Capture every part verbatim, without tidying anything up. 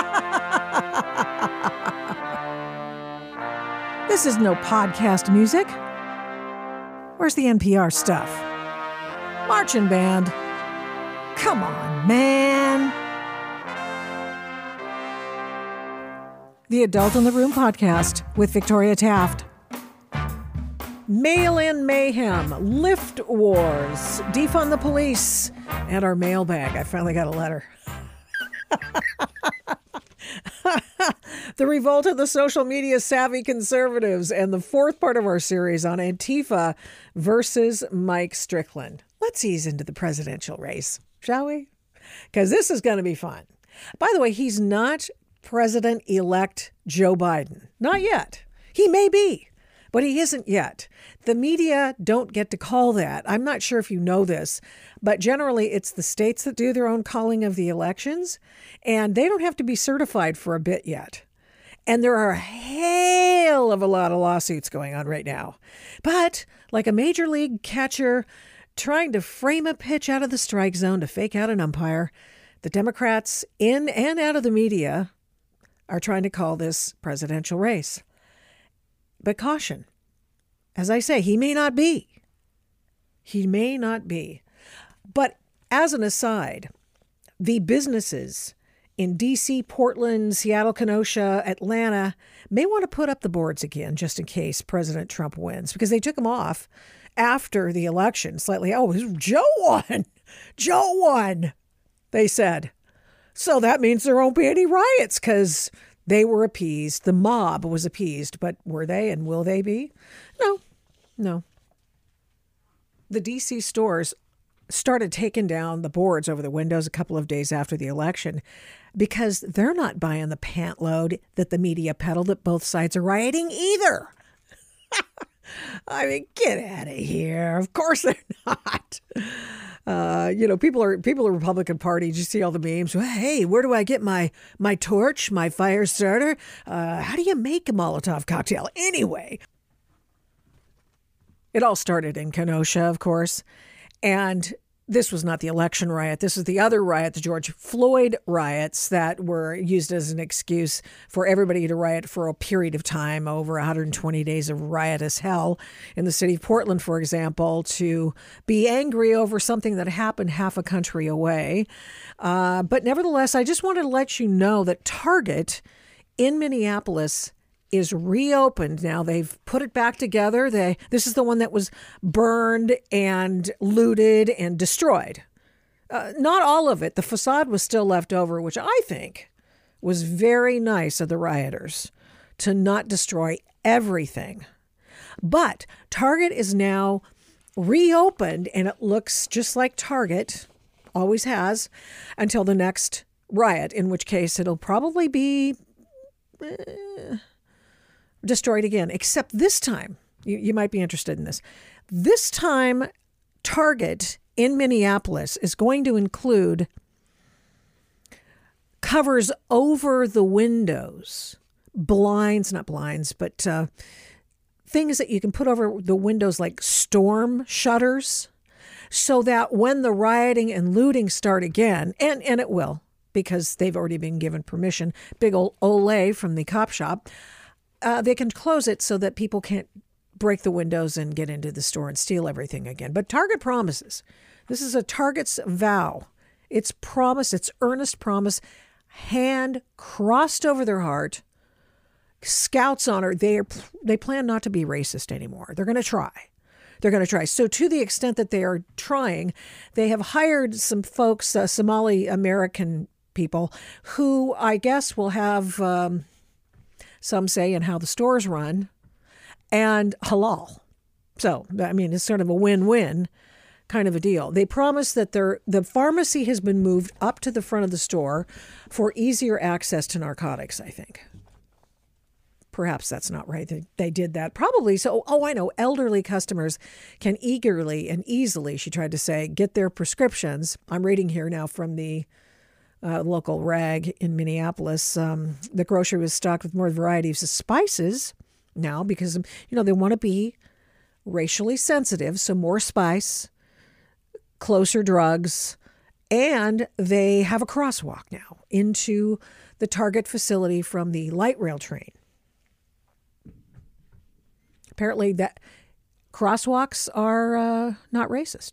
This is no podcast music. Where's the N P R stuff? Marching band. Come on, man. The Adult in the Room podcast with Victoria Taft. Mail-in mayhem, lift wars, defund the police, and our mailbag. I finally got a letter. The revolt of the social media savvy conservatives, and the fourth part of our series on Antifa versus Mike Strickland. Let's ease into the presidential race, shall we? Because this is going to be fun. By the way, he's not President-elect Joe Biden. Not yet. He may be, but he isn't yet. The media don't get to call that. I'm not sure if you know this, but generally it's the states that do their own calling of the elections, and they don't have to be certified for a bit yet. And there are a hail of a lot of lawsuits going on right now. But like a major league catcher trying to frame a pitch out of the strike zone to fake out an umpire, the Democrats in and out of the media are trying to call this presidential race. But caution, as I say, he may not be. He may not be. But as an aside, the businesses in D C, Portland, Seattle, Kenosha, Atlanta may want to put up the boards again just in case President Trump wins, because they took them off after the election. Slightly, oh, Joe won. Joe won, they said. So that means there won't be any riots because they were appeased. The mob was appeased. But were they, and will they be? No, no. The D C stores started taking down the boards over the windows a couple of days after the election because they're not buying the pant load that the media peddled that both sides are rioting either. I mean, get out of here. Of course they're not. Uh, you know, people are people are Republican Party. Did you see all the memes? Hey, where do I get my my torch, my fire starter? Uh, how do you make a Molotov cocktail? Anyway, it all started in Kenosha, of course. And this was not the election riot. This is the other riot, the George Floyd riots that were used as an excuse for everybody to riot for a period of time, over one hundred twenty days of riotous hell in the city of Portland, for example, to be angry over something that happened half a country away. Uh, but nevertheless, I just wanted to let you know that Target in Minneapolis is reopened now. They've put it back together. They this is the one that was burned and looted and destroyed. Uh, not all of it. The facade was still left over, which I think was very nice of the rioters to not destroy everything. But Target is now reopened, and it looks just like Target always has until the next riot, in which case it'll probably be Eh, destroyed again, except this time, you, you might be interested in this. This time, Target in Minneapolis is going to include covers over the windows, blinds, not blinds, but uh, things that you can put over the windows like storm shutters, so that when the rioting and looting start again, and, and it will, because they've already been given permission, big old Olay from the cop shop, Uh, they can close it so that people can't break the windows and get into the store and steal everything again. But Target promises. This is a Target's vow. It's promise, it's earnest promise, hand crossed over their heart, Scouts honor. They are, they plan not to be racist anymore. They're going to try. They're going to try. So to the extent that they are trying, they have hired some folks, uh, Somali American people, who I guess will have... Um, some say in how the stores run, and halal. So, I mean, it's sort of a win-win kind of a deal. They promise that their the pharmacy has been moved up to the front of the store for easier access to narcotics, I think. Perhaps that's not right. They, they did that. Probably. So, oh, I know. Elderly customers can eagerly and easily, she tried to say, get their prescriptions. I'm reading here now from the Uh, local rag in Minneapolis. Um, the grocery was stocked with more varieties of spices now because, you know, they want to be racially sensitive. So more spice, closer drugs, And they have a crosswalk now into the Target facility from the light rail train. Apparently that crosswalks are uh, not racist.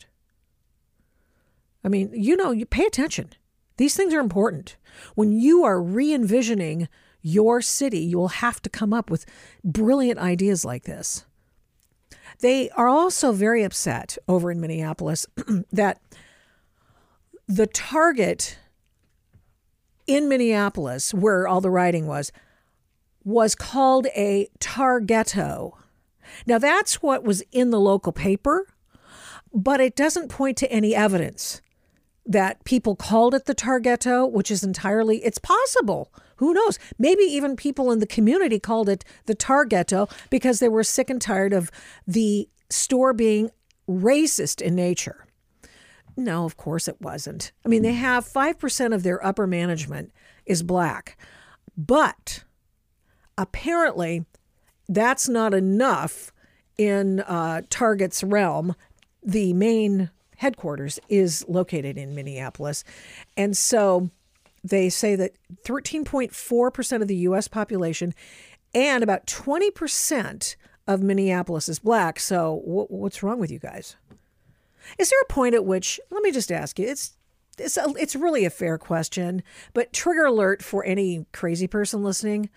I mean, you know, you pay attention. These things are important. When you are re-envisioning your city, you will have to come up with brilliant ideas like this. They are also very upset over in Minneapolis that the Target in Minneapolis, where all the rioting was, was called a Targetto. Now, that's what was in the local paper, but it doesn't point to any evidence that people called it the Targetto, which is entirely, it's possible. Who knows? Maybe even people in the community called it the Targetto because they were sick and tired of the store being racist in nature. No, of course it wasn't. I mean, they have five percent of their upper management is black, but apparently that's not enough in uh, Target's realm. The main headquarters is located in Minneapolis. And so they say that thirteen point four percent of the U S population and about twenty percent of Minneapolis is black. So w- what's wrong with you guys? Is there a point at which, let me just ask you, it's it's a, it's really a fair question, but trigger alert for any crazy person listening.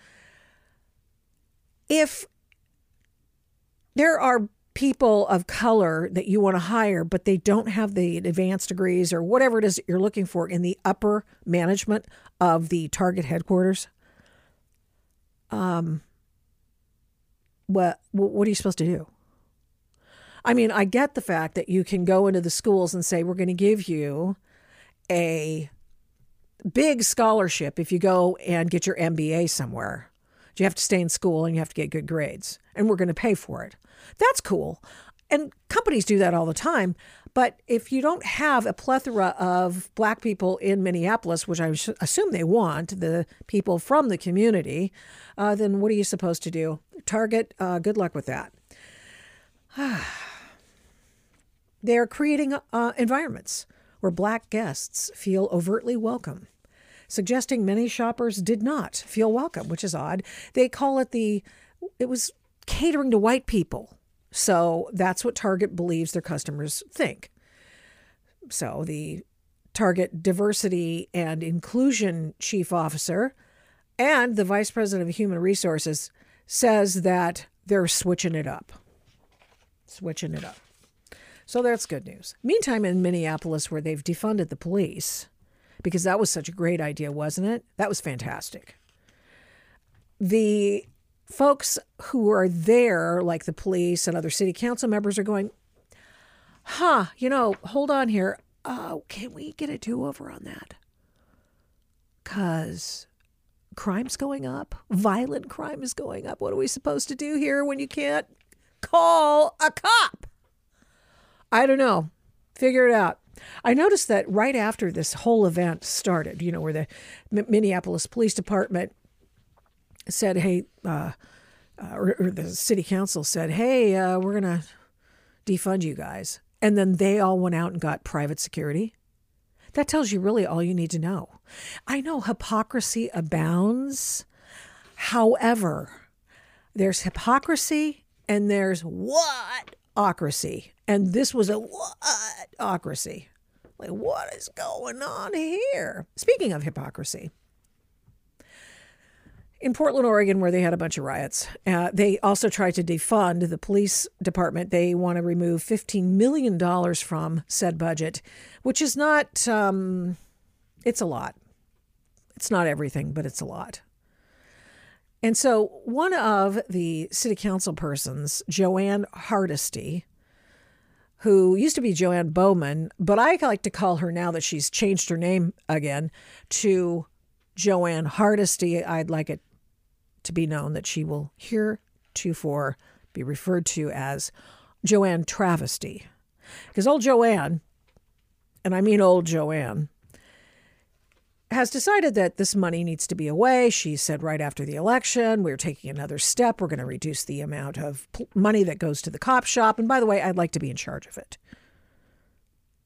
If there are people of color that you want to hire, but they don't have the advanced degrees or whatever it is that you're looking for in the upper management of the Target headquarters, um, what what are you supposed to do? I mean, I get the fact that you can go into the schools and say, we're going to give you a big scholarship if you go and get your M B A somewhere. You have to stay in school and you have to get good grades, and we're going to pay for it. That's cool. And companies do that all the time. But if you don't have a plethora of black people in Minneapolis, which I assume they want, the people from the community, uh, then what are you supposed to do? Target, uh, good luck with that. They're creating uh, environments where black guests feel overtly welcome, suggesting many shoppers did not feel welcome, which is odd. They call it the, it was catering to white people. So that's what Target believes their customers think. So the Target diversity and inclusion chief officer and the vice president of human resources says that they're switching it up. Switching it up. So that's good news. Meantime, in Minneapolis, where they've defunded the police, because that was such a great idea, wasn't it? That was fantastic. The folks who are there, like the police and other city council members, are going, huh, you know, hold on here. Uh, can we get a do-over on that? Because crime's going up. Violent crime is going up. What are we supposed to do here when you can't call a cop? I don't know. Figure it out. I noticed that right after this whole event started, you know, where the M- Minneapolis Police Department said, hey, uh, uh, or, or the city council said, hey, uh, we're going to defund you guys. And then they all went out and got private security. That tells you really all you need to know. I know hypocrisy abounds. However, there's hypocrisy and there's what-ocracy. And this was a what-ocracy. Like, what is going on here? Speaking of hypocrisy, in Portland, Oregon, where they had a bunch of riots, uh, they also tried to defund the police department. They want to remove fifteen million dollars from said budget, which is not, um, it's a lot. It's not everything, but it's a lot. And so one of the city council persons, Joanne Hardesty, who used to be Joanne Bowman, but I like to call her, now that she's changed her name again, to Joanne Hardesty. I'd like it to be known that she will heretofore be referred to as Joanne Travesty. Because old Joanne, and I mean old Joanne, has decided that this money needs to be away. She said right after the election, we're taking another step. We're going to reduce the amount of money that goes to the cop shop. And by the way, I'd like to be in charge of it.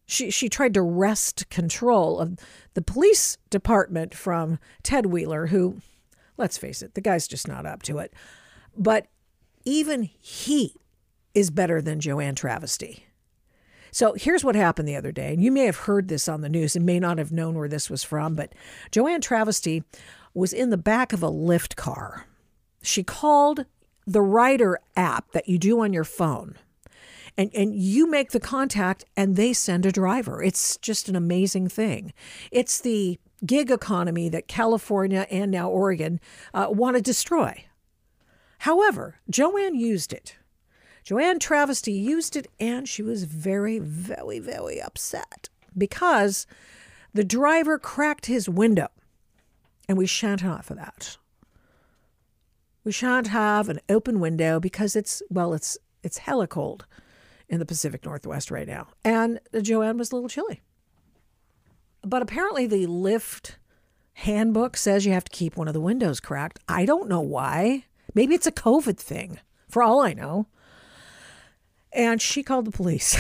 She she tried to wrest control of the police department from Ted Wheeler, who, let's face it, the guy's just not up to it. But even he is better than Joanne Travesty. So here's what happened the other day. And you may have heard this on the news and may not have known where this was from, but Joanne Travesty was in the back of a Lyft car. She called the Rider app that you do on your phone. And and you make the contact and they send a driver. It's just an amazing thing. It's the gig economy that California and now Oregon uh, want to destroy. However, Joanne used it. Joanne Travesty used it, and she was very, very, very upset because the driver cracked his window. And we shan't have that. We shan't have an open window because it's, well, it's it's hella cold in the Pacific Northwest right now. And Joanne was a little chilly. But apparently the Lyft handbook says you have to keep one of the windows cracked. I don't know why. Maybe it's a COVID thing, for all I know. And she called the police.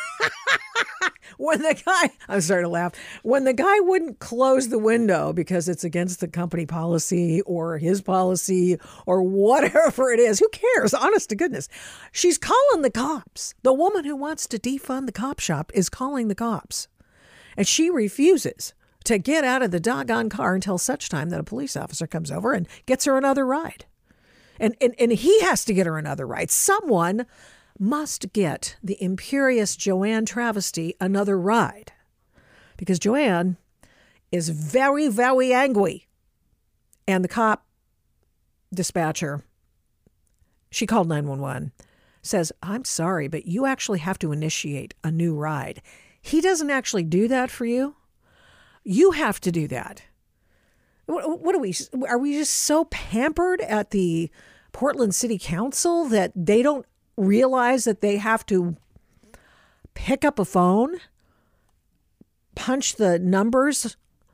When the guy, I'm starting to laugh, when the guy wouldn't close the window because it's against the company policy or his policy or whatever it is, who cares? Honest to goodness. She's calling the cops. The woman who wants to defund the cop shop is calling the cops. And she refuses to get out of the doggone car until such time that a police officer comes over and gets her another ride. And, and, and he has to get her another ride. Someone must get the imperious Joanne Travesty another ride because Joanne is very, very angry. And the cop dispatcher, she called nine one one, says, I'm sorry, but you actually have to initiate a new ride. He doesn't actually do that for you. You have to do that. What, what are we? Are we just so pampered at the Portland City Council that they don't realize that they have to pick up a phone, punch the numbers,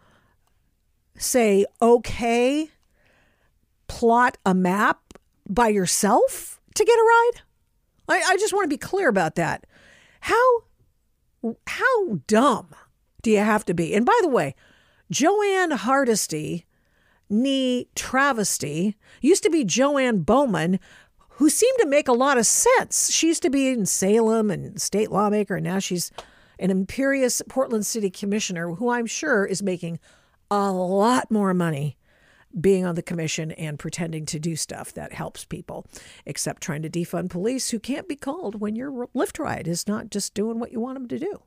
say, okay, plot a map by yourself to get a ride? I, I just want to be clear about that. How, how dumb do you have to be? And by the way, Joanne Hardesty, nee Travesty, used to be Joanne Bowman, who seemed to make a lot of sense. She used to be in Salem and state lawmaker, and now she's an imperious Portland City Commissioner who I'm sure is making a lot more money being on the commission and pretending to do stuff that helps people, except trying to defund police who can't be called when your Lyft ride is not just doing what you want them to do.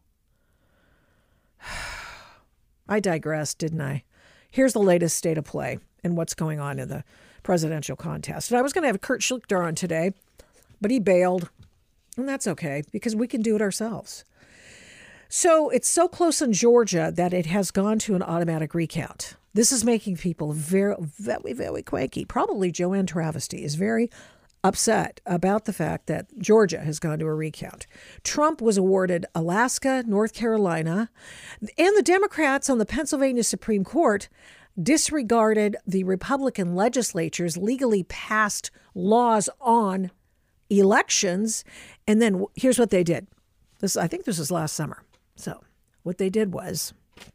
I digressed, didn't I? Here's the latest state of play and what's going on in the presidential contest. And I was going to have Kurt Schlichter on today, but he bailed. And that's okay, because we can do it ourselves. So it's so close in Georgia that it has gone to an automatic recount. This is making people very, very, very cranky. Probably Joanne Travesty is very upset about the fact that Georgia has gone to a recount. Trump was awarded Alaska, North Carolina, and the Democrats on the Pennsylvania Supreme Court disregarded the Republican legislature's legally passed laws on elections. And then here's what they did. This, I think this was last summer. So what they did was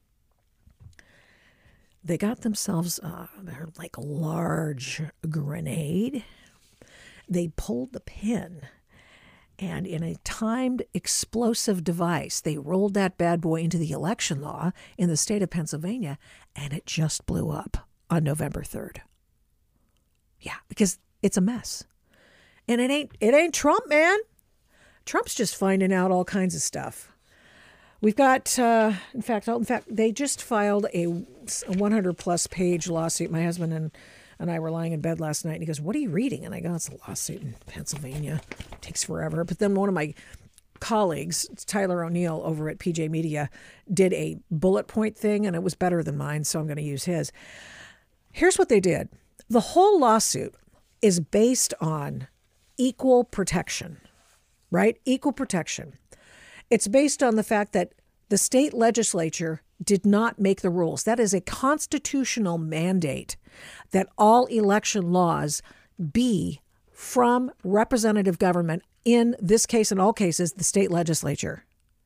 they got themselves uh, their like large grenade. They pulled the pin, and in a timed explosive device, they rolled that bad boy into the election law in the state of Pennsylvania, and it just blew up on November third. Yeah, because it's a mess. And it ain't it ain't Trump, man. Trump's just finding out all kinds of stuff. We've got, uh, in fact, in fact, they just filed a one hundred plus page lawsuit. My husband and And I were lying in bed last night, and he goes, what are you reading? And I go, it's a lawsuit in Pennsylvania. It takes forever. But then one of my colleagues, Tyler O'Neill over at P J Media, did a bullet point thing, and it was better than mine, so I'm going to use his. Here's what they did. The whole lawsuit is based on equal protection, right? Equal protection. It's based on the fact that the state legislature did not make the rules. That is a constitutional mandate that all election laws be from representative government, in this case, in all cases, the state legislature.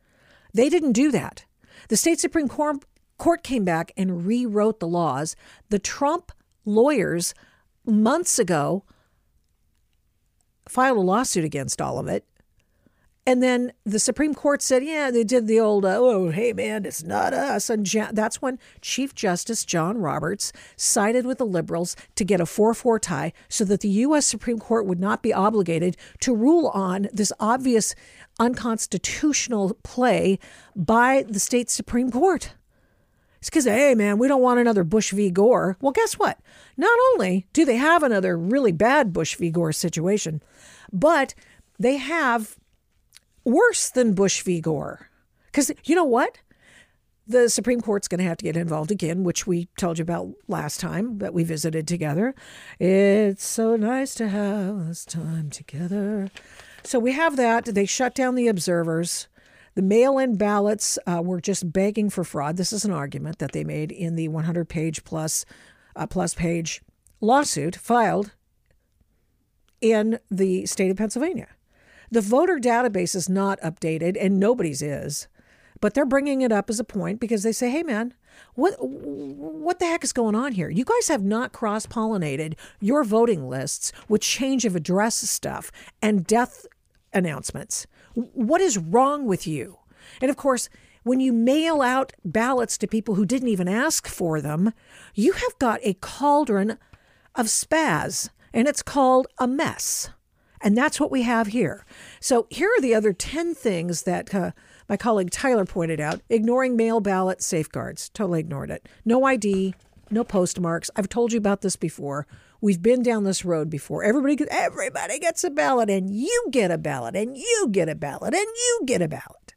They didn't do that. The state Supreme Court, court came back and rewrote the laws. The Trump lawyers months ago filed a lawsuit against all of it. And then the Supreme Court said, yeah, they did the old, uh, oh, hey, man, it's not us. And ja- that's when Chief Justice John Roberts sided with the liberals to get a four four tie so that the U S Supreme Court would not be obligated to rule on this obvious unconstitutional play by the state Supreme Court. It's because, hey, man, we don't want another Bush v. Gore. Well, guess what? Not only do they have another really bad Bush v. Gore situation, but they have worse than Bush v. Gore. Because you know what? The Supreme Court's going to have to get involved again, which we told you about last time that we visited together. It's so nice to have this time together. So we have that. They shut down the observers. The mail-in ballots uh, were just begging for fraud. This is an argument that they made in the one hundred page plus, uh, plus page lawsuit filed in the state of Pennsylvania. The voter database is not updated, and nobody's is, but they're bringing it up as a point because they say, hey, man, what what the heck is going on here? You guys have not cross-pollinated your voting lists with change of address stuff and death announcements. What is wrong with you? And of course, when you mail out ballots to people who didn't even ask for them, you have got a cauldron of spaz, and it's called a mess. And that's what we have here. So here are the other ten things that uh, my colleague Tyler pointed out. Ignoring mail ballot safeguards. Totally ignored it. No I D, no postmarks. I've told you about this before. We've been down this road before. Everybody, everybody gets a ballot, and you get a ballot, and you get a ballot, and you get a ballot.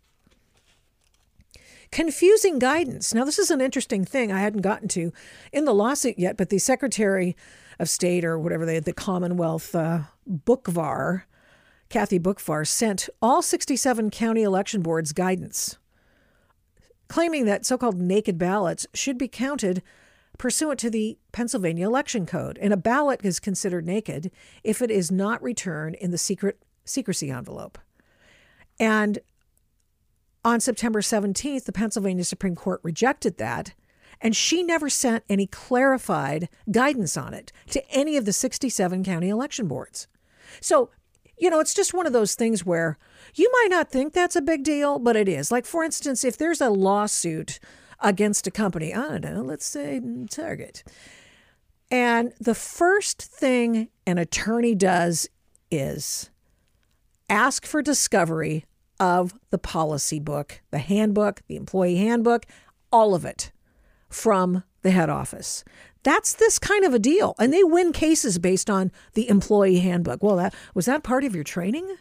Confusing guidance. Now, this is an interesting thing I hadn't gotten to in the lawsuit yet, but the Secretary of State, or whatever they, the Commonwealth uh, Bookvar, Kathy Bookvar, sent all sixty-seven county election boards guidance, claiming that so-called naked ballots should be counted pursuant to the Pennsylvania Election Code. And a ballot is considered naked if it is not returned in the secret secrecy envelope. And on September seventeenth, the Pennsylvania Supreme Court rejected that, and she never sent any clarified guidance on it to any of the sixty-seven county election boards. So, you know, it's just one of those things where you might not think that's a big deal, but it is. Like, for instance, if there's a lawsuit against a company, I don't know, let's say Target, and the first thing an attorney does is ask for discovery of the policy book, the handbook, the employee handbook, all of it from the head office. That's this kind of a deal. And they win cases based on the employee handbook. Well, that was that part of your training?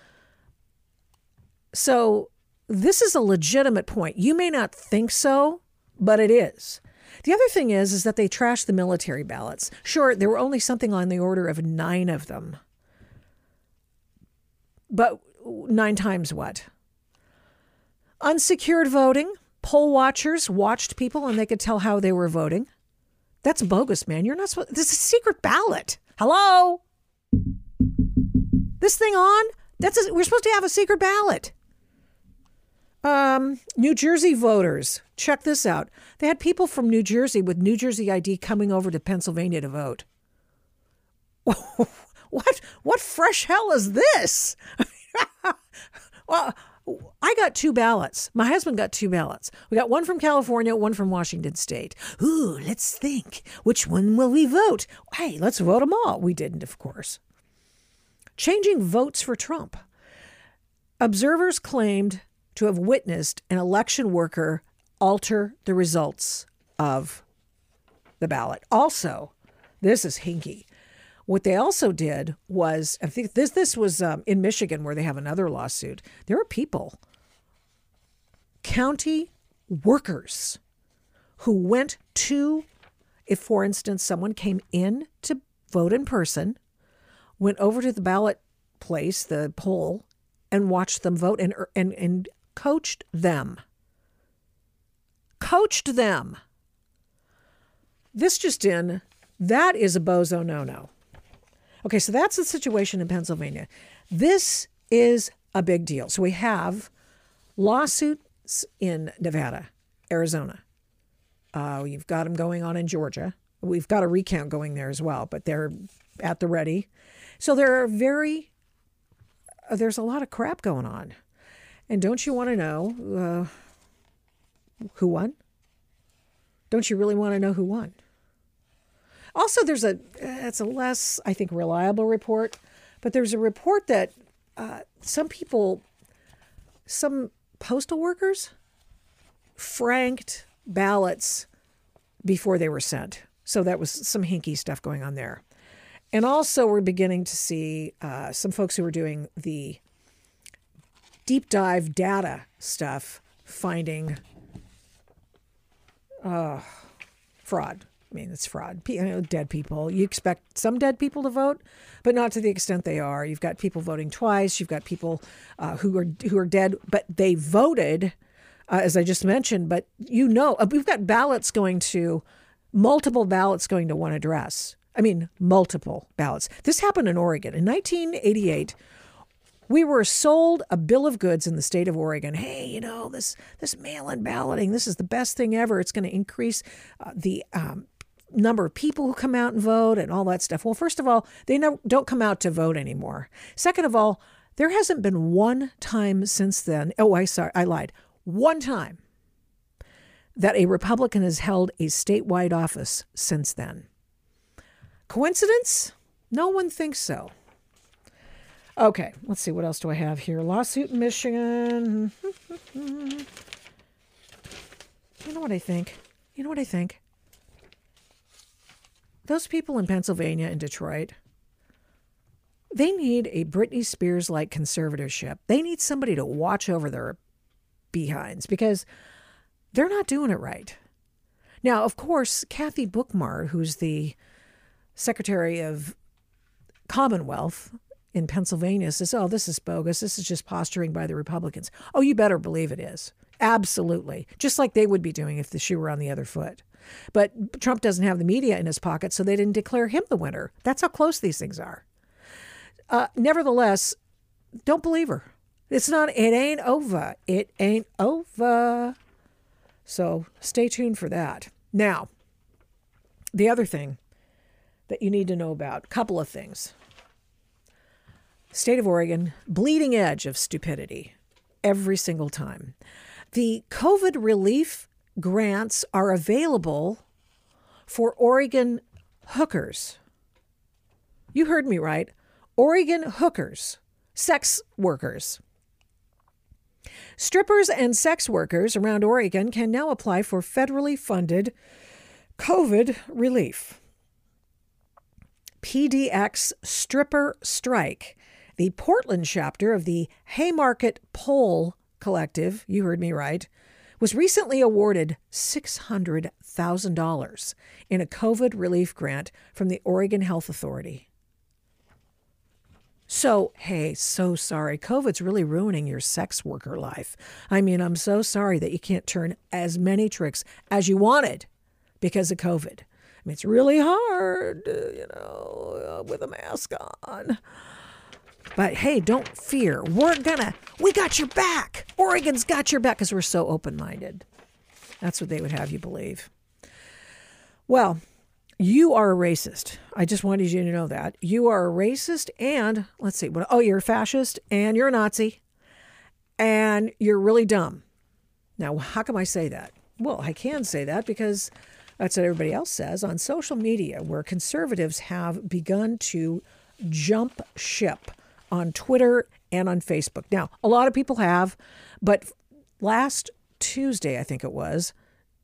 So this is a legitimate point. You may not think so, but it is. The other thing is, is that they trashed the military ballots. Sure, there were only something on the order of nine of them. But nine times what? Unsecured voting. Poll watchers watched people and they could tell how they were voting. That's bogus, man. You're not supposed. This is a secret ballot. Hello? This thing on? That's a, we're supposed to have a secret ballot. Um, New Jersey voters. Check this out. They had people from New Jersey with New Jersey I D coming over to Pennsylvania to vote. What? What fresh hell is this? Well, I got two ballots. My husband got two ballots. We got one from California, one from Washington State. Ooh, let's think. Which one will we vote? Hey, let's vote them all. We didn't, of course. Changing votes for Trump. Observers claimed to have witnessed an election worker alter the results of the ballot. Also, this is hinky. What they also did was, I think this this was um, in Michigan where they have another lawsuit. There are people, county workers, who went to, if for instance someone came in to vote in person, went over to the ballot place, the poll, and watched them vote and and and coached them. Coached them. This just in, that is a bozo no-no. Okay, so that's the situation in Pennsylvania. This is a big deal. So we have lawsuit in Nevada, Arizona. Uh, you've got them going on in Georgia. We've got a recount going there as well, but they're at the ready. So there are very, uh, there's a lot of crap going on. And don't you want to know uh, who won? Don't you really want to know who won? Also, there's a, it's a less, I think, reliable report, but there's a report that uh, some people, some postal workers franked ballots before they were sent. So that was some hinky stuff going on there. And also we're beginning to see uh, some folks who are doing the deep dive data stuff finding uh, fraud. I mean, it's fraud. You know, dead people. You expect some dead people to vote, but not to the extent they are. You've got people voting twice. You've got people uh, who are who are dead, but they voted, uh, as I just mentioned. But you know, uh, we've got ballots going to, multiple ballots going to one address. I mean, multiple ballots. This happened in Oregon. In nineteen eighty-eight, we were sold a bill of goods in the state of Oregon. Hey, you know, this this mail-in balloting, this is the best thing ever. It's going to increase uh, the um, number of people who come out and vote and all that stuff. Well, first of all, they no, don't come out to vote anymore. Second of all, there hasn't been one time since then. Oh, I sorry, I lied. One time that a Republican has held a statewide office since then. Coincidence? No one thinks so. Okay, let's see. What else do I have here? Lawsuit in Michigan. You know what I think? You know what I think? Those people in Pennsylvania and Detroit, they need a Britney Spears-like conservatorship. They need somebody to watch over their behinds because they're not doing it right. Now, of course, Kathy Bookmar, who's the Secretary of Commonwealth in Pennsylvania, says, oh, this is bogus. This is just posturing by the Republicans. Oh, you better believe it is. Absolutely. Just like they would be doing if the shoe were on the other foot. But Trump doesn't have the media in his pocket, so they didn't declare him the winner. That's how close these things are. Uh, nevertheless, don't believe her. It's not, it ain't over. It ain't over. So stay tuned for that. Now, the other thing that you need to know about, a couple of things. State of Oregon, bleeding edge of stupidity every single time. The COVID relief grants are available for Oregon hookers. You heard me right. Oregon hookers, sex workers. Strippers and sex workers around Oregon can now apply for federally funded COVID relief. P D X Stripper Strike, the Portland chapter of the Haymarket Pole Collective, you heard me right, was recently awarded six hundred thousand dollars in a COVID relief grant from the Oregon Health Authority. So, hey, so sorry. COVID's really ruining your sex worker life. I mean, I'm so sorry that you can't turn as many tricks as you wanted because of COVID. I mean, it's really hard, you know, uh, with a mask on. But hey, don't fear. We're gonna, we got your back. Oregon's got your back because we're so open-minded. That's what they would have you believe. Well, you are a racist. I just wanted you to know that. You are a racist and, let's see, what? Oh, you're a fascist and you're a Nazi and you're really dumb. Now, how can I say that? Well, I can say that because that's what everybody else says on social media, where conservatives have begun to jump ship on Twitter and on Facebook. Now, a lot of people have, but last Tuesday, I think it was,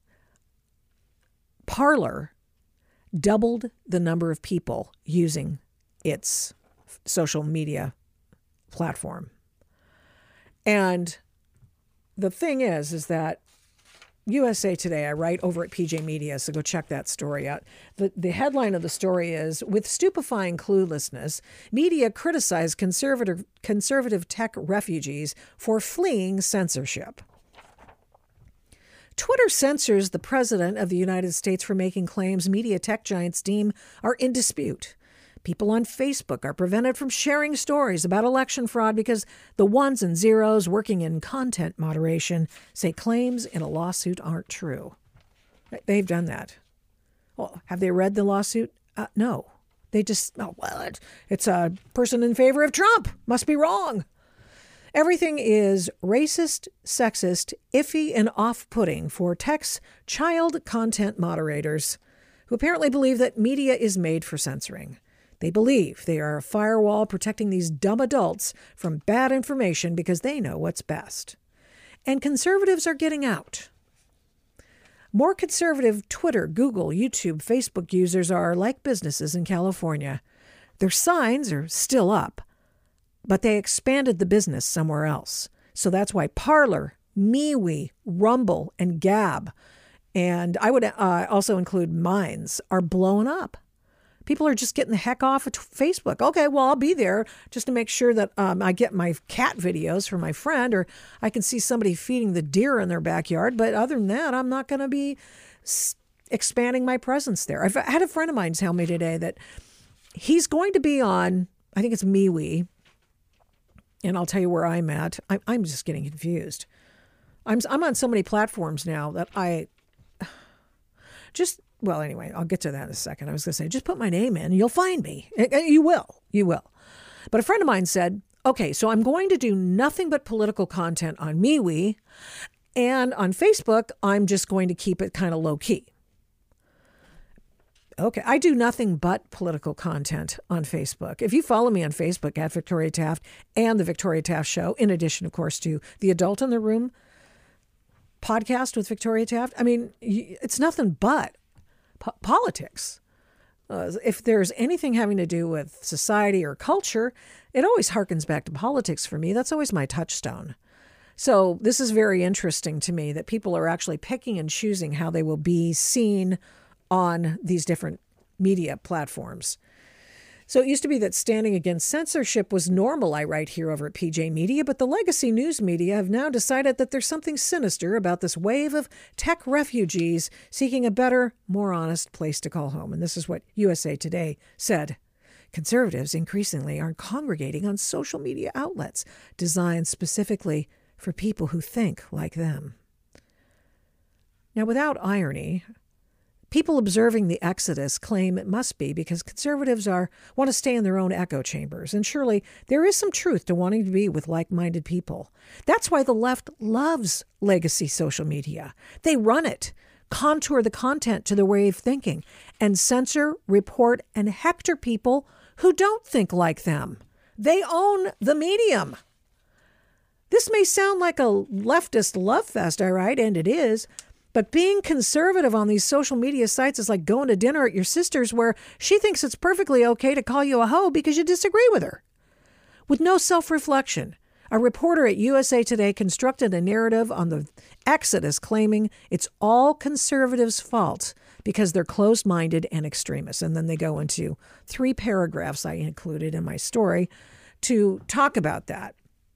Parler doubled the number of people using its social media platform. And the thing is, is that U S A Today, I write over at P J Media, so go check that story out. The, the headline of the story is, with stupefying cluelessness, media criticize conservative, conservative tech refugees for fleeing censorship. Twitter censors the president of the United States for making claims media tech giants deem are in dispute. People on Facebook are prevented from sharing stories about election fraud because the ones and zeros working in content moderation say claims in a lawsuit aren't true. They've done that. Well, have they read the lawsuit? Uh, no. They just, oh, well, it, it's a person in favor of Trump. Must be wrong. Everything is racist, sexist, iffy, and off-putting for tech's child content moderators who apparently believe that media is made for censoring. They believe they are a firewall protecting these dumb adults from bad information because they know what's best. And conservatives are getting out. More conservative Twitter, Google, YouTube, Facebook users are like businesses in California. Their signs are still up, but they expanded the business somewhere else. So that's why Parler, MeWe, Rumble, and Gab, and I would uh, also include Minds, are blowing up. People are just getting the heck off of Facebook. Okay, well, I'll be there just to make sure that um, I get my cat videos from my friend, or I can see somebody feeding the deer in their backyard. But other than that, I'm not going to be s- expanding my presence there. I've had a friend of mine tell me today that he's going to be on, I think it's MeWe, and I'll tell you where I'm at. I'm, I'm just getting confused. I'm I'm on so many platforms now that I just... Well, anyway, I'll get to that in a second. I was going to say, just put my name in and you'll find me. You will. You will. But a friend of mine said, okay, so I'm going to do nothing but political content on MeWe, and on Facebook, I'm just going to keep it kind of low key. Okay, I do nothing but political content on Facebook. If you follow me on Facebook at Victoria Taft and The Victoria Taft Show, in addition, of course, to the Adult in the Room podcast with Victoria Taft, I mean, it's nothing but Po- politics. Uh, if there's anything having to do with society or culture, it always harkens back to politics for me. That's always my touchstone. So this is very interesting to me that people are actually picking and choosing how they will be seen on these different media platforms. So it used to be that standing against censorship was normal, I write here over at P J Media, but the legacy news media have now decided that there's something sinister about this wave of tech refugees seeking a better, more honest place to call home. And this is what U S A Today said. Conservatives increasingly are congregating on social media outlets designed specifically for people who think like them. Now, without irony, people observing the exodus claim it must be because conservatives are want to stay in their own echo chambers. And surely there is some truth to wanting to be with like-minded people. That's why the left loves legacy social media. They run it, contour the content to their way of thinking, and censor, report, and hector people who don't think like them. They own the medium. This may sound like a leftist love fest, all right, and it is. But being conservative on these social media sites is like going to dinner at your sister's where she thinks it's perfectly okay to call you a hoe because you disagree with her. With no self-reflection, a reporter at U S A Today constructed a narrative on the exodus claiming it's all conservatives' fault because they're closed-minded and extremists. And then they go into three paragraphs I included in my story to talk about that.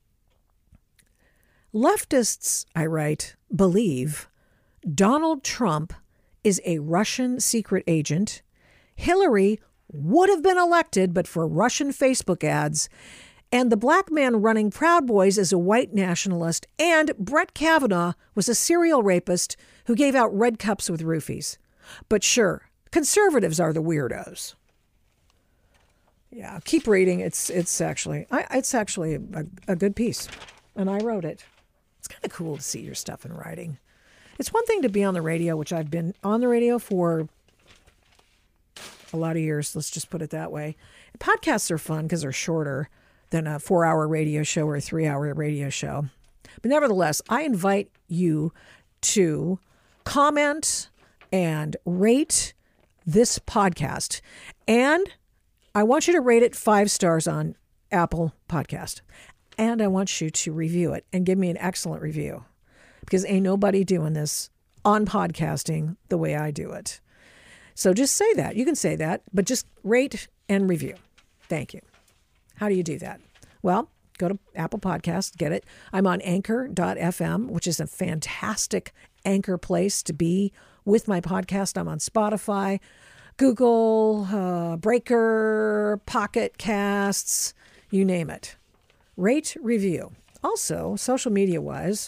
Leftists, I write, believe Donald Trump is a Russian secret agent. Hillary would have been elected but for Russian Facebook ads. And the black man running Proud Boys is a white nationalist. And Brett Kavanaugh was a serial rapist who gave out red cups with roofies. But sure, conservatives are the weirdos. Yeah, keep reading. It's it's actually I, it's actually a, a good piece, and I wrote it. It's kind of cool to see your stuff in writing. It's one thing to be on the radio, which I've been on the radio for a lot of years. Let's just put it that way. Podcasts are fun because they're shorter than a four-hour radio show or a three-hour radio show. But nevertheless, I invite you to comment and rate this podcast. And I want you to rate it five stars on Apple Podcast. And I want you to review it and give me an excellent review. Because ain't nobody doing this on podcasting the way I do it. So just say that. You can say that, but just rate and review. Thank you. How do you do that? Well, go to Apple Podcasts, get it. I'm on anchor dot f m, which is a fantastic anchor place to be with my podcast. I'm on Spotify, Google, uh, Breaker, Pocket Casts, you name it. Rate, review. Also, social media-wise,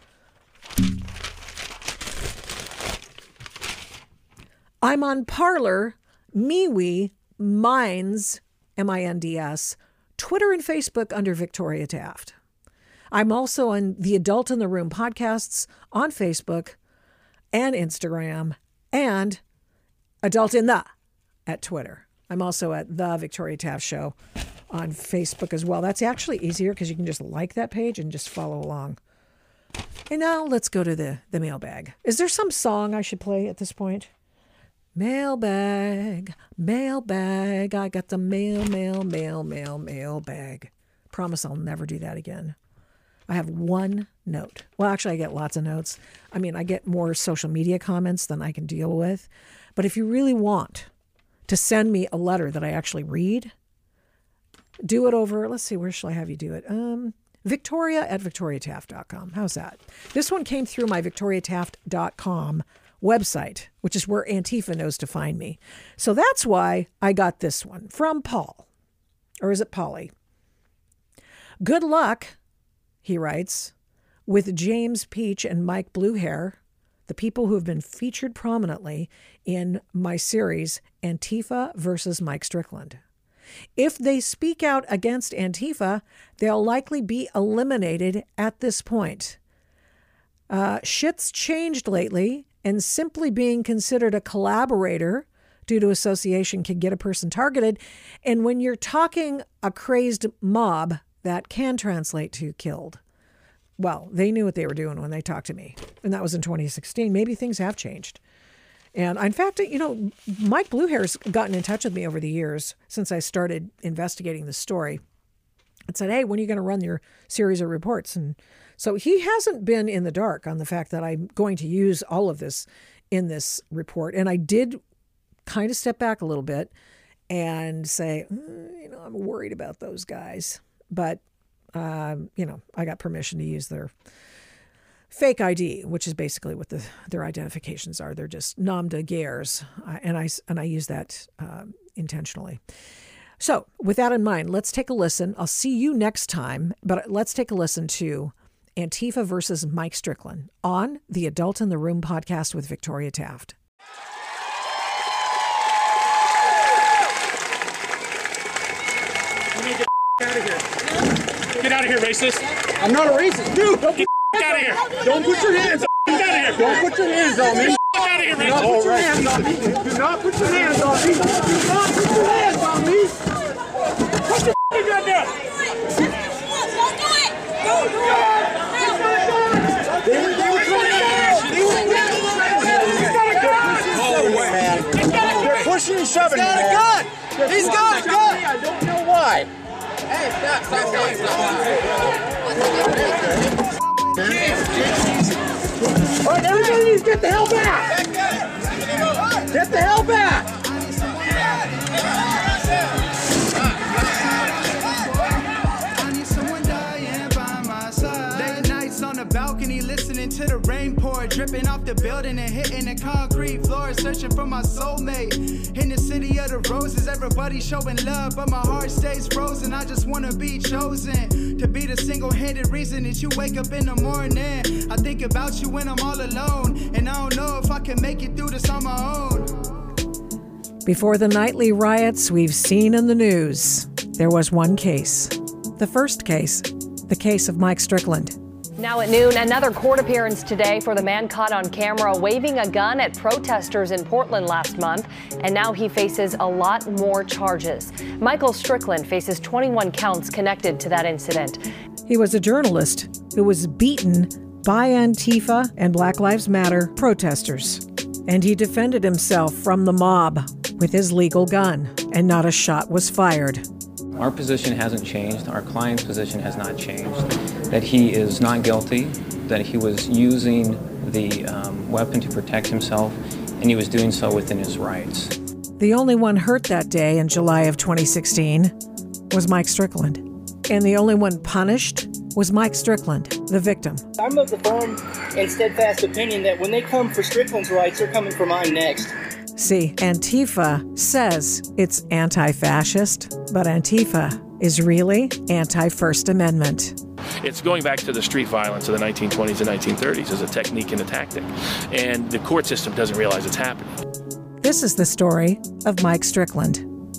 I'm on Parler, MeWe, Minds, M I N D S, Twitter and Facebook under Victoria Taft. I'm also on the Adult in the Room podcasts on Facebook and Instagram, and Adult in the at Twitter. I'm also at The Victoria Taft Show on Facebook as well. That's actually easier because you can just like that page and just follow along. And now let's go to the, the mailbag. Is there some song I should play at this point? Mailbag, mailbag, I got the mail, mail, mail, mail, mailbag. Promise I'll never do that again. I have one note. Well, actually, I get lots of notes. I mean, I get more social media comments than I can deal with. But if you really want to send me a letter that I actually read, do it over, let's see, where shall I have you do it? Um, Victoria at victoria taft dot com. How's that? This one came through my victoria taft dot com website, which is where Antifa knows to find me. So that's why I got this one from Paul. Or is it Polly? Good luck, he writes, with James Peach and Mike Bluehair, the people who have been featured prominently in my series, Antifa versus Mike Strickland. If they speak out against Antifa, they'll likely be eliminated at this point. Uh, shit's changed lately, and simply being considered a collaborator due to association can get a person targeted. And when you're talking a crazed mob, that can translate to killed. Well, they knew what they were doing when they talked to me, and that was in twenty sixteen. Maybe things have changed. And in fact, you know, Mike Bluehair's gotten in touch with me over the years since I started investigating the story and said, hey, when are you going to run your series of reports? And so he hasn't been in the dark on the fact that I'm going to use all of this in this report. And I did kind of step back a little bit and say, mm, you know, I'm worried about those guys. But, um, you know, I got permission to use their fake I D, which is basically what the, their identifications are. They're just nom de guerres, uh, and I and I use that uh, intentionally. So with that in mind, let's take a listen. I'll see you next time, but let's take a listen to Antifa versus Mike Strickland on the Adult in the Room podcast with Victoria Taft. You need to get out of here. Get out of here, racist. I'm not a racist. Dude, don't get out of here. Don't put your hands on me. Get out of here. Don't put your hands on me. Get out of here, Do not put your racist. hands on me. Do not put your hands on me. Do not put your hands on me. Put your f***ing gun down. Don't do it! Don't do it! They were, they were trying to They were They're pushing and shoving. He's got a gun. He's got a gun. I don't know why. Hey, stop, stop, stop, stop. All right, everybody needs to get the hell back. Get the hell back. Balcony listening to the rain pour, dripping off the building and hitting the concrete floor, searching for my soulmate in the city of the roses. Everybody showing love, but my heart stays frozen. I just want to be chosen to be the single-handed reason that you wake up in the morning. I think about you when I'm all alone, and I don't know if I can make it through this on my own. Before the nightly riots we've seen in the news, there was one case. The first case, the case of Mike Strickland. Now at noon, another court appearance today for the man caught on camera waving a gun at protesters in Portland last month. And now he faces a lot more charges. Michael Strickland faces twenty-one counts connected to that incident. He was a journalist who was beaten by Antifa and Black Lives Matter protesters. And he defended himself from the mob with his legal gun, and not a shot was fired. Our position hasn't changed. Our client's position has not changed. That he is not guilty, that he was using the um, weapon to protect himself, and he was doing so within his rights. The only one hurt that day in July of twenty sixteen was Mike Strickland. And the only one punished was Mike Strickland, the victim. I'm of the firm and steadfast opinion that when they come for Strickland's rights, they're coming for mine next. See, Antifa says it's anti-fascist, but Antifa is really anti-First Amendment. It's going back to the street violence of the nineteen twenties and nineteen thirties as a technique and a tactic. And the court system doesn't realize it's happening. This is the story of Mike Strickland.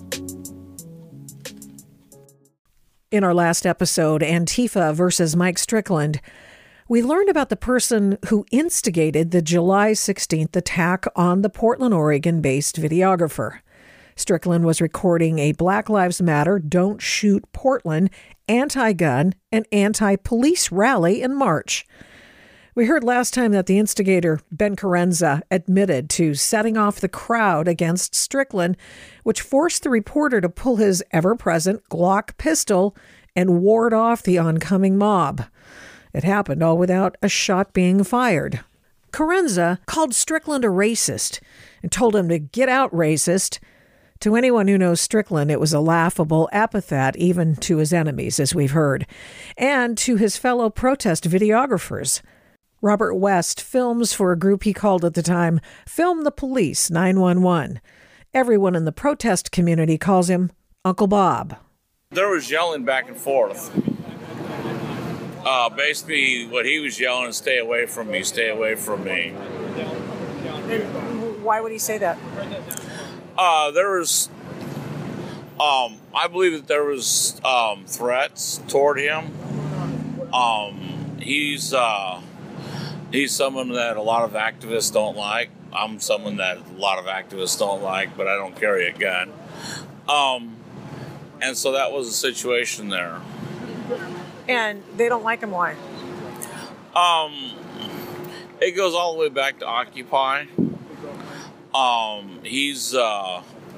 In our last episode, Antifa versus Mike Strickland, we learned about the person who instigated the July sixteenth attack on the Portland, Oregon-based videographer. Strickland was recording a Black Lives Matter, Don't Shoot Portland anti-gun and anti-police rally in March. We heard last time that the instigator, Ben Carenza, admitted to setting off the crowd against Strickland, which forced the reporter to pull his ever-present Glock pistol and ward off the oncoming mob. It happened all without a shot being fired. Carenza called Strickland a racist and told him to get out, racist. To anyone who knows Strickland, it was a laughable epithet, even to his enemies, as we've heard, and to his fellow protest videographers. Robert West films for a group he called at the time Film the Police nine one one. Everyone in the protest community calls him Uncle Bob. There was yelling back and forth. Uh, basically, what he was yelling is, stay away from me, stay away from me. Why would he say that? Uh, there was, um, I believe that there was um, threats toward him. Um, he's uh, he's someone that a lot of activists don't like. I'm someone that a lot of activists don't like, but I don't carry a gun. Um, and so that was the situation there. And they don't like him, why? Um, it goes all the way back to Occupy. Um, he's, uh,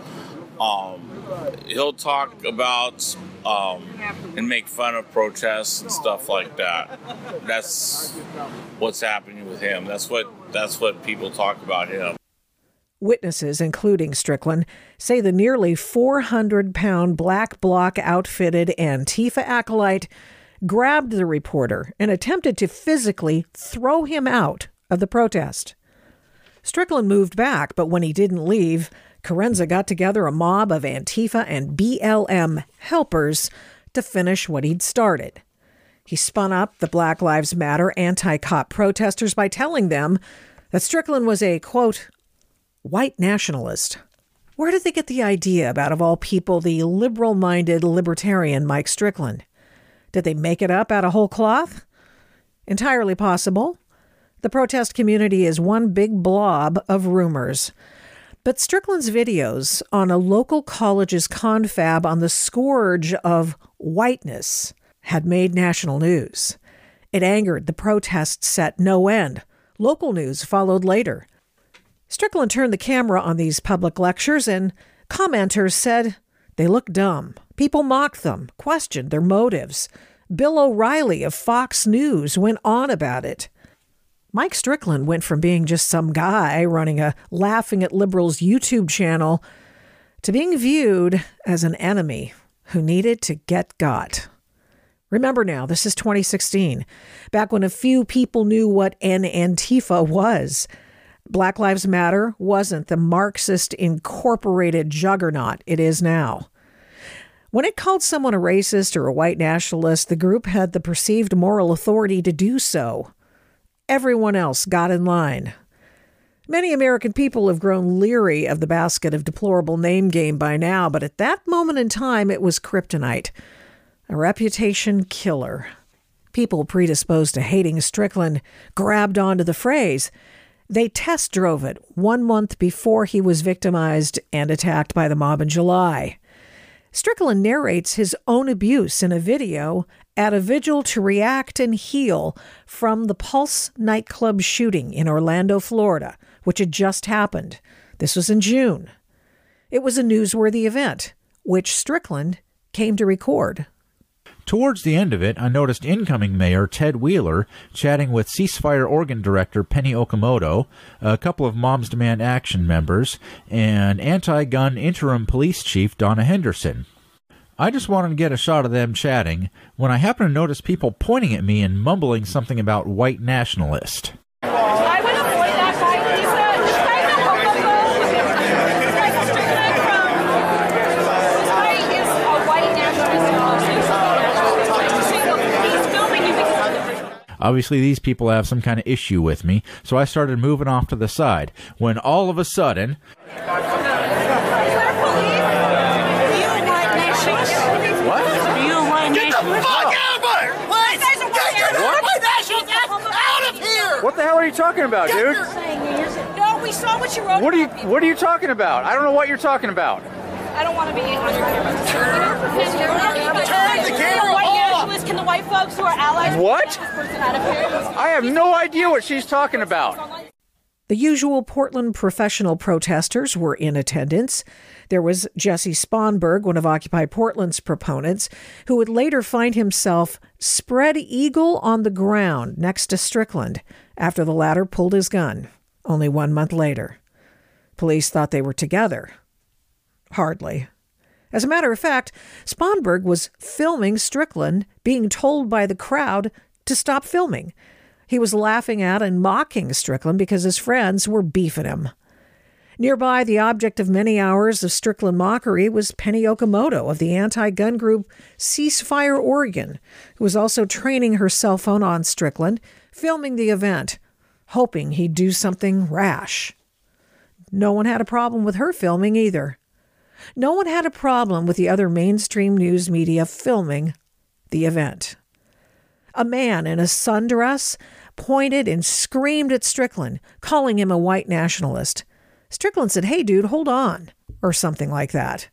um, he'll talk about, um, and make fun of protests and stuff like that. That's what's happening with him. That's what, that's what people talk about him. Witnesses, including Strickland, say the nearly four hundred pound black bloc outfitted Antifa acolyte grabbed the reporter and attempted to physically throw him out of the protest. Strickland moved back, but when he didn't leave, Carenza got together a mob of Antifa and B L M helpers to finish what he'd started. He spun up the Black Lives Matter anti-cop protesters by telling them that Strickland was a, quote, white nationalist. Where did they get the idea about, of all people, the liberal-minded libertarian Mike Strickland? Did they make it up out of whole cloth? Entirely possible. The protest community is one big blob of rumors. But Strickland's videos on a local college's confab on the scourge of whiteness had made national news. It angered the protest set no end. Local news followed later. Strickland turned the camera on these public lectures, and commenters said they looked dumb. People mocked them, questioned their motives. Bill O'Reilly of Fox News went on about it. Mike Strickland went from being just some guy running a Laughing at Liberals YouTube channel to being viewed as an enemy who needed to get got. Remember now, this is twenty sixteen, back when a few people knew what an Antifa was. Black Lives Matter wasn't the Marxist incorporated juggernaut it is now. When it called someone a racist or a white nationalist, the group had the perceived moral authority to do so. Everyone else got in line. Many American people have grown leery of the basket of deplorable name game by now, but at that moment in time, it was kryptonite, a reputation killer. People predisposed to hating Strickland grabbed onto the phrase. They test drove it one month before he was victimized and attacked by the mob in July. Strickland narrates his own abuse in a video at a vigil to react and heal from the Pulse nightclub shooting in Orlando, Florida, which had just happened. This was in June. It was a newsworthy event, which Strickland came to record. Towards the end of it, I noticed incoming Mayor Ted Wheeler chatting with Ceasefire Oregon Director Penny Okamoto, a couple of Moms Demand Action members, and anti-gun interim police chief Donna Henderson. I just wanted to get a shot of them chatting when I happened to notice people pointing at me and mumbling something about white nationalist. I would avoid that guy. He's a, he's kind of homophobe. Obviously, these people have some kind of issue with me, so I started moving off to the side, when all of a sudden... What the hell are you talking about, dude? No, we saw what you wrote. What are you What are you talking about? I don't know what you're talking about. I don't want to be on your camera. Turn the camera off. Can the white folks who are allies What? get this person out of here? I have no idea what she's talking about. The usual Portland professional protesters were in attendance. There was Jesse Sponberg, one of Occupy Portland's proponents, who would later find himself spread eagle on the ground next to Strickland after the latter pulled his gun, only one month later. Police thought they were together. Hardly. As a matter of fact, Sponberg was filming Strickland, being told by the crowd to stop filming. He was laughing at and mocking Strickland because his friends were beefing him. Nearby, the object of many hours of Strickland mockery was Penny Okamoto of the anti-gun group Ceasefire Oregon, who was also training her cell phone on Strickland, filming the event, hoping he'd do something rash. No one had a problem with her filming either. No one had a problem with the other mainstream news media filming the event. A man in a sundress pointed and screamed at Strickland, calling him a white nationalist. Strickland said, "Hey, dude, hold on," or something like that.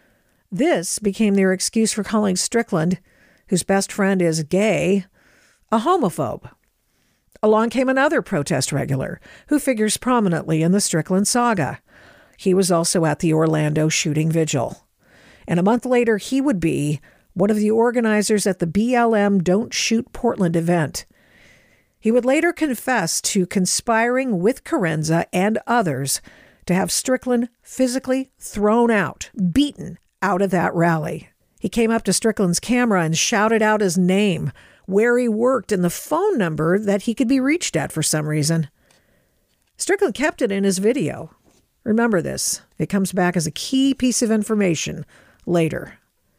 This became their excuse for calling Strickland, whose best friend is gay, a homophobe. Along came another protest regular who figures prominently in the Strickland saga. He was also at the Orlando shooting vigil. And a month later, he would be one of the organizers at the B L M Don't Shoot Portland event. He would later confess to conspiring with Carenza and others to have Strickland physically thrown out, beaten out of that rally. He came up to Strickland's camera and shouted out his name, where he worked, and the phone number that he could be reached at for some reason. Strickland kept it in his video. Remember this. It comes back as a key piece of information later.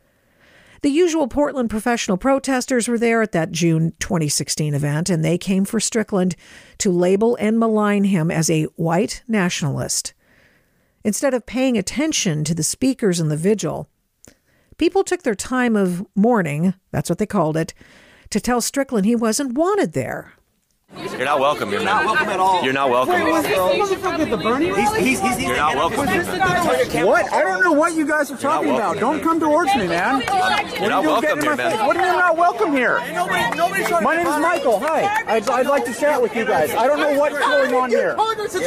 The usual Portland professional protesters were there at that June twenty sixteen event, and they came for Strickland to label and malign him as a white nationalist. Instead of paying attention to the speakers in the vigil, people took their time of mourning, that's what they called it, to tell Strickland he wasn't wanted there. You're not welcome here, man. You're not welcome at all. You're not welcome. He's, he's, he's, You're not welcome. What? I don't know what you guys are talking about. Don't come towards me, man. You're not welcome here, man. What do you mean not welcome here? My name is Michael. Hi. I'd, I'd like to chat with you guys. I don't know what's going on here.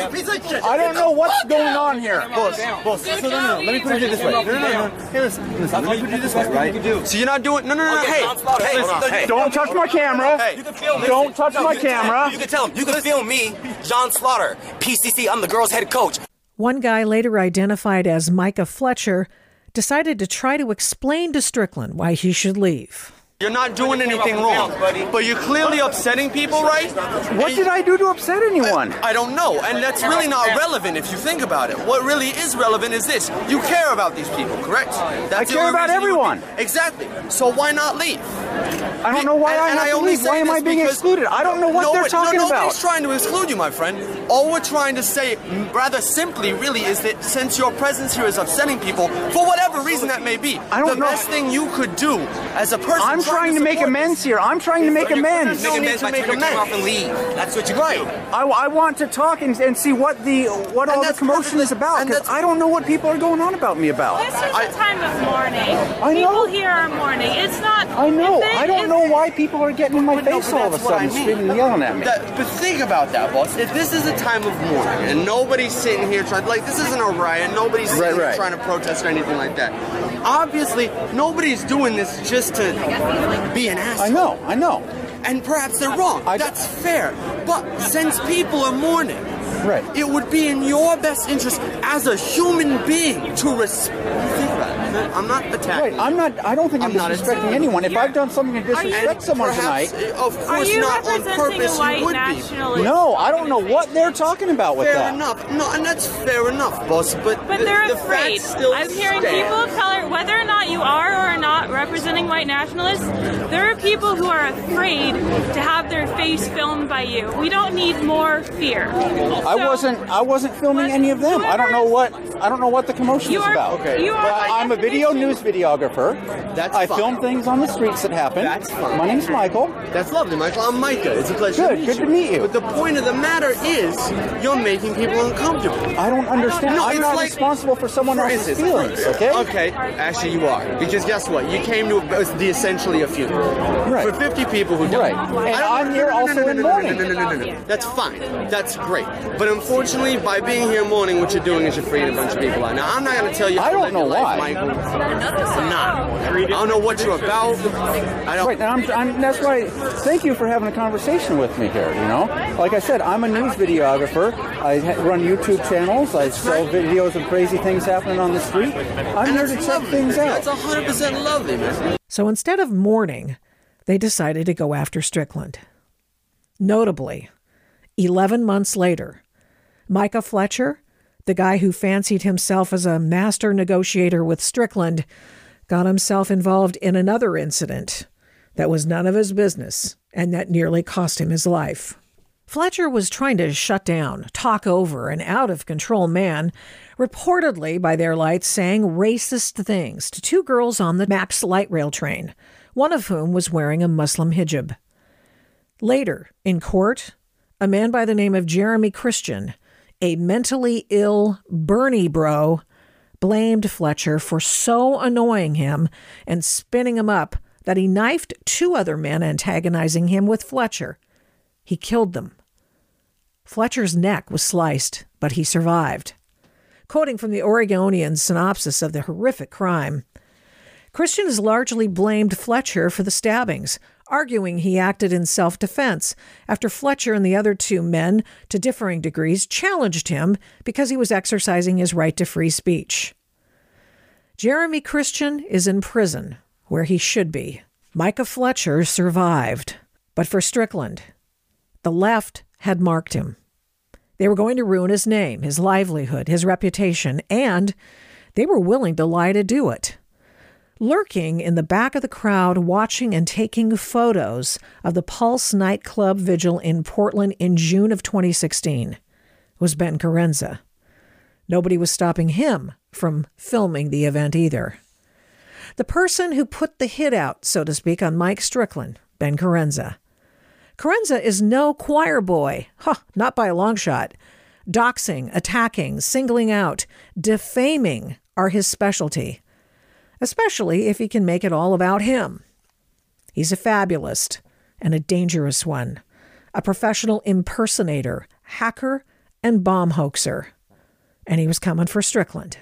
I don't know what's going on here. Boss, boss. No, no, no. Let me put it this way. No, no, no. Hey, listen. Listen. Let me put it this way, right? So you're not doing. No, no, no. Hey, hey, hey. Don't touch my camera. Hey. Don't touch my camera. You can tell him. You can film me, John Slaughter, P C C. I'm the girls' head coach. One guy, later identified as Micah Fletcher, decided to try to explain to Strickland why he should leave. You're not doing anything wrong, but you're clearly upsetting people, right? What did I do to upset anyone? I don't know, and that's really not relevant if you think about it. What really is relevant is this. You care about these people, correct? That's I care about everyone. Exactly. So why not leave? I don't know why and, I and have I to only leave. Why am I being because excluded? I don't know what no, they're talking no, about. Nobody's trying to exclude you, my friend. All we're trying to say, rather simply, really, is that since your presence here is upsetting people, for whatever reason that may be, I don't the know. best thing you could do as a person... I'm trying to make amends here. I'm trying to make amends. No need to make amends. Off and leave. That's what you're right. I, I want to talk and, and see what the what all the commotion is about, because I don't know what people are going on about me about. This is a time of mourning. I know. People here are mourning. It's not... I know. They, I don't know why people are getting in my face all of a sudden, I mean. screaming and yelling at me. That, but think about that, boss. If this is a time of mourning and nobody's sitting here trying, like, this isn't a riot, nobody's sitting right, here right. trying to protest or anything like that. Obviously, nobody's doing this just to be an asshole. I know, I know. And perhaps they're wrong. I, That's fair. But since people are mourning, right. it would be in your best interest as a human being to respect. Think about it. I'm not attacking. Right. I'm not. I don't think I'm, I'm disrespecting anyone. If I've done something to disrespect someone perhaps, tonight, of course Are you not on representing purpose. a white you would nationalist? be. no, I don't know what they're talking about with fair that. enough. No, and that's fair enough, boss. But But the, they're the afraid. facts still I'm hearing stand. people of color, whether or not you are or are not representing white nationalists, there are people who are afraid to have their face filmed by you. We don't need more fear. I So- wasn't. I wasn't filming any of them. I don't know what. I don't know what the commotion You is are- about. Okay. you are- But I'm a video news videographer. That's I fine. film things on the streets that happen. That's fine. My name's Michael. That's lovely, Michael. I'm Micah. It's a pleasure Good, to meet good you. to meet you. But the point of the matter is, you're making people uncomfortable. I don't understand. No, I'm it's not like- responsible for someone For else's instance, feelings. Okay. Okay. Actually, you are. Because guess what? You came to a, the essentially a funeral. Right. For fifty people who died. Right. And I don't- I'm here no, no, also no, no, in no, no, mourning. No, no, no, no, no, no. That's fine. That's great. But unfortunately, by being here mourning, what you're doing is you're freeing a bunch of people out. Now, I'm not going to tell you. I how to don't live know your life, why. Michael. I'm not. I don't know what you're about. I don't. Right, and I'm, I'm, that's why. Thank you for having a conversation with me here. You know, like I said, I'm a news videographer. I ha- run YouTube channels. I sell videos of crazy things happening on the street. I'm here to check things out. That's one hundred percent lovely, man. So instead of mourning, they decided to go after Strickland. Notably, eleven months later, Micah Fletcher, the guy who fancied himself as a master negotiator with Strickland, got himself involved in another incident that was none of his business and that nearly cost him his life. Fletcher was trying to shut down, talk over an out-of-control man, reportedly, by their lights, saying racist things to two girls on the Max light rail train, one of whom was wearing a Muslim hijab. Later, in court, a man by the name of Jeremy Christian, a mentally ill Bernie bro, blamed Fletcher for so annoying him and spinning him up that he knifed two other men antagonizing him with Fletcher. He killed them. Fletcher's neck was sliced, but he survived. Quoting from the Oregonian's synopsis of the horrific crime, Christian has largely blamed Fletcher for the stabbings, arguing he acted in self-defense after Fletcher and the other two men, to differing degrees, challenged him because he was exercising his right to free speech. Jeremy Christian is in prison, where he should be. Micah Fletcher survived. But for Strickland, the left had marked him. They were going to ruin his name, his livelihood, his reputation, and they were willing to lie to do it. Lurking in the back of the crowd, watching and taking photos of the Pulse nightclub vigil in Portland in June of twenty sixteen was Ben Carenza. Nobody was stopping him from filming the event either. The person who put the hit out, so to speak, on Mike Strickland, Ben Carenza. Carenza is no choir boy. Huh, not by a long shot. Doxing, attacking, singling out, defaming are his specialty, especially if he can make it all about him. He's a fabulist and a dangerous one, a professional impersonator, hacker, and bomb hoaxer. And he was coming for Strickland.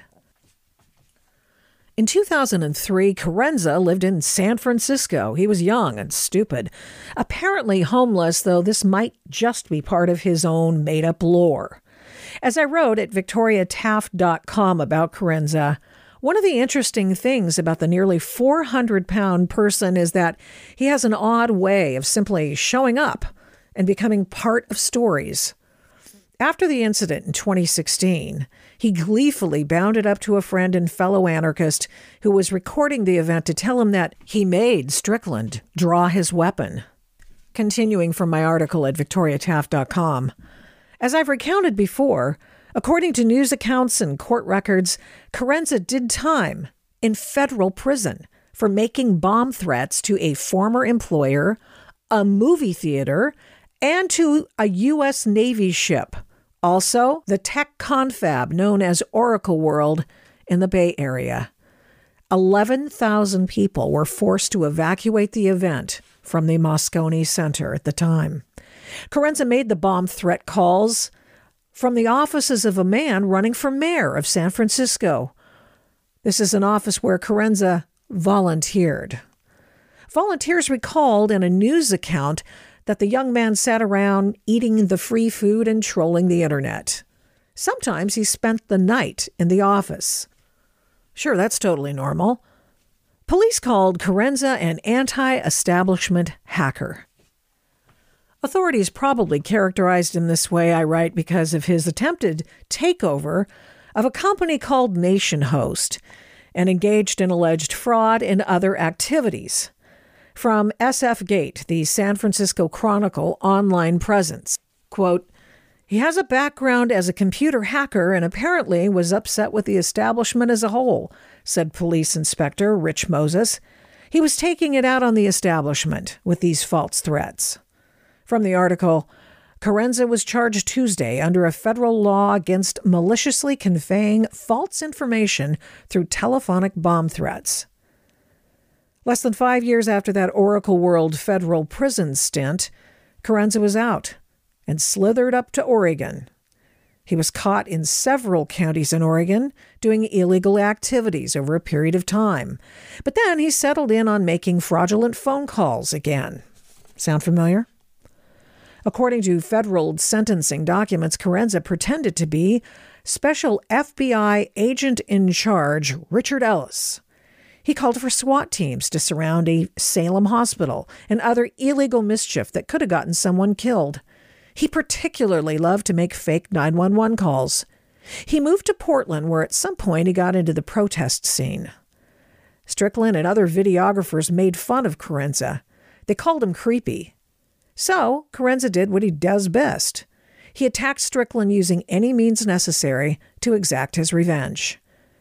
In two thousand three, Carenza lived in San Francisco. He was young and stupid. Apparently homeless, though this might just be part of his own made-up lore. As I wrote at victoria taft dot com about Carenza, one of the interesting things about the nearly four hundred pound person is that he has an odd way of simply showing up and becoming part of stories. After the incident in twenty sixteen, he gleefully bounded up to a friend and fellow anarchist who was recording the event to tell him that he made Strickland draw his weapon. Continuing from my article at victoria taft dot com, as I've recounted before, according to news accounts and court records, Carenza did time in federal prison for making bomb threats to a former employer, a movie theater, and to a U S Navy ship. Also, the tech confab known as Oracle World in the Bay Area. eleven thousand people were forced to evacuate the event from the Moscone Center at the time. Carenza made the bomb threat calls from the offices of a man running for mayor of San Francisco. This is an office where Carenza volunteered. Volunteers recalled in a news account that the young man sat around eating the free food and trolling the internet. Sometimes he spent the night in the office. Sure, that's totally normal. Police called Carenza an anti-establishment hacker. Authorities probably characterized him this way, I write, because of his attempted takeover of a company called Nation Host, and engaged in alleged fraud and other activities. From S F Gate, the San Francisco Chronicle online presence, quote, "He has a background as a computer hacker and apparently was upset with the establishment as a whole," said Police Inspector Rich Moses. He was taking it out on the establishment with these false threats. From the article, Carenza was charged Tuesday under a federal law against maliciously conveying false information through telephonic bomb threats. Less than five years after that Oracle World federal prison stint, Carenza was out and slithered up to Oregon. He was caught in several counties in Oregon doing illegal activities over a period of time. But then he settled in on making fraudulent phone calls again. Sound familiar? According to federal sentencing documents, Carenza pretended to be Special F B I Agent in Charge Richard Ellis. He called for SWAT teams to surround a Salem hospital and other illegal mischief that could have gotten someone killed. He particularly loved to make fake nine one one calls. He moved to Portland, where at some point he got into the protest scene. Strickland and other videographers made fun of Carenza. They called him creepy. So Carenza did what he does best. He attacked Strickland using any means necessary to exact his revenge.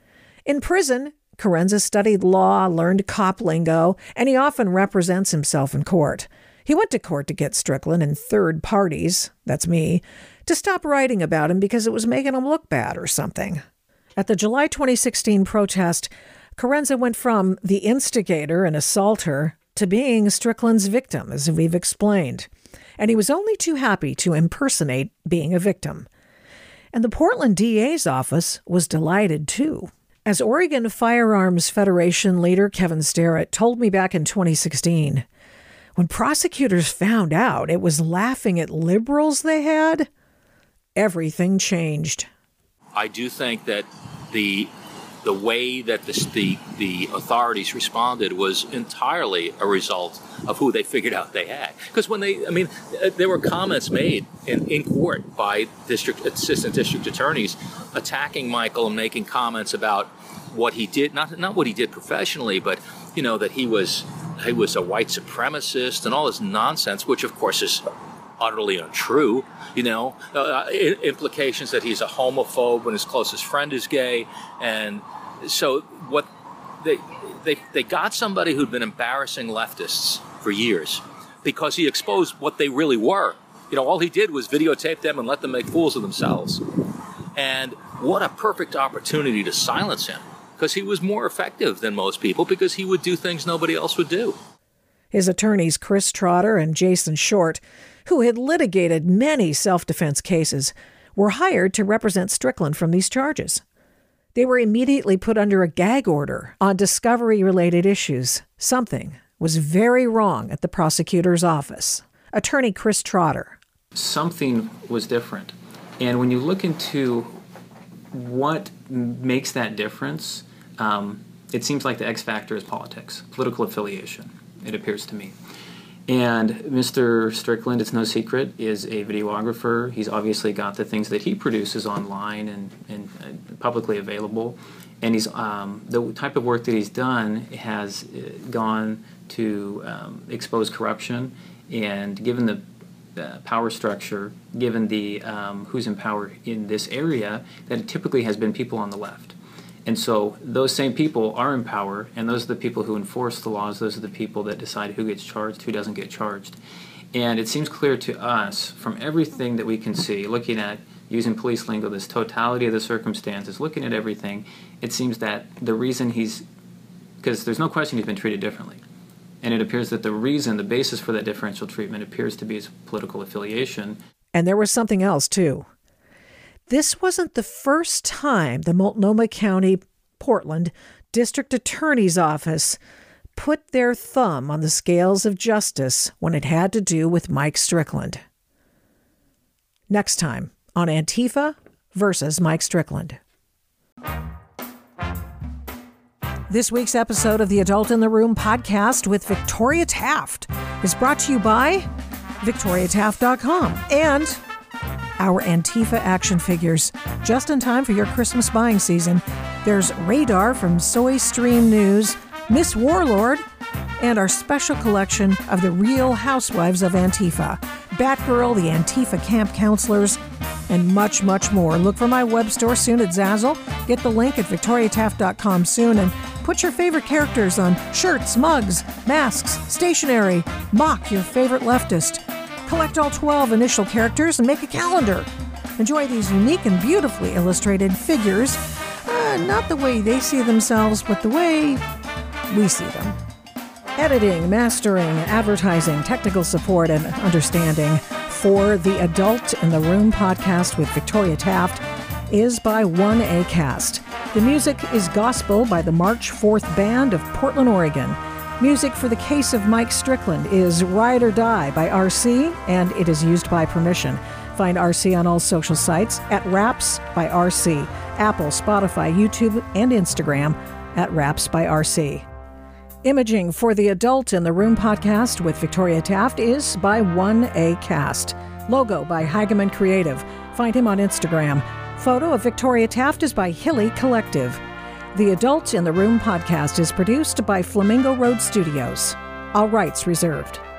In prison, Carenza studied law, learned cop lingo, and he often represents himself in court. He went to court to get Strickland and third parties, that's me, to stop writing about him because it was making him look bad or something. At the July twenty sixteen protest, Carenza went from the instigator and assaulter to being Strickland's victim, as we've explained. And he was only too happy to impersonate being a victim. And the Portland D A's office was delighted, too. As Oregon Firearms Federation leader Kevin Starrett told me back in twenty sixteen, when prosecutors found out it was laughing at liberals they had, everything changed. I do think that the the way that the, the the authorities responded was entirely a result of who they figured out they had. Because when they, I mean, there were comments made in, in court by district assistant district attorneys attacking Michael and making comments about what he did, not not what he did professionally, but you know that he was he was a white supremacist and all this nonsense, which of course is utterly untrue. You know, uh, implications that he's a homophobe when his closest friend is gay, and so what they they they got somebody who'd been embarrassing leftists for years because he exposed what they really were. You know, all he did was videotape them and let them make fools of themselves. And what a perfect opportunity to silence him, because he was more effective than most people because he would do things nobody else would do. His attorneys, Chris Trotter and Jason Short, who had litigated many self-defense cases, were hired to represent Strickland from these charges. They were immediately put under a gag order on discovery-related issues. Something was very wrong at the prosecutor's office. Attorney Chris Trotter. Something was different. And when you look into what makes that difference, um, it seems like the X factor is politics, political affiliation, it appears to me. And Mister Strickland, it's no secret, is a videographer. He's obviously got the things that he produces online and, and uh, publicly available. And he's um, the type of work that he's done has uh, gone to um, expose corruption. And given the uh, power structure, given the um, who's in power in this area, that it typically has been people on the left. And so those same people are in power, and those are the people who enforce the laws. Those are the people that decide who gets charged, who doesn't get charged. And it seems clear to us from everything that we can see, looking at, using police lingo, this totality of the circumstances, looking at everything, it seems that the reason he's, because there's no question he's been treated differently. And it appears that the reason, the basis for that differential treatment appears to be his political affiliation. And there was something else, too. This wasn't the first time the Multnomah County, Portland District Attorney's Office put their thumb on the scales of justice when it had to do with Mike Strickland. Next time on Antifa versus Mike Strickland. This week's episode of the Adult in the Room podcast with Victoria Taft is brought to you by Victoria Taft dot com and our Antifa action figures, just in time for your Christmas buying season. There's Radar from Soy Stream News, Miss Warlord, and our special collection of the Real Housewives of Antifa, Batgirl, the Antifa Camp Counselors, and much, much more. Look for my web store soon at Zazzle. Get the link at victoria taft dot com soon and put your favorite characters on shirts, mugs, masks, stationery. Mock your favorite leftist. Collect all twelve initial characters and make a calendar. Enjoy these unique and beautifully illustrated figures, uh, not the way they see themselves, but the way we see them. Editing, mastering, advertising, technical support, and understanding for the Adult in the Room podcast with Victoria Taft is by one A Cast. The music is Gospel by the March fourth Band of Portland, Oregon. Music for The Case of Mike Strickland is Ride or Die by R C, and it is used by permission. Find R C on all social sites at Raps by R C, Apple, Spotify, YouTube, and Instagram at Raps by R C. Imaging for the Adult in the Room podcast with Victoria Taft is by one A Cast. Logo by Hageman Creative. Find him on Instagram. Photo of Victoria Taft is by Hilly Collective. The Adult in the Room podcast is produced by Flamingo Road Studios. All rights reserved.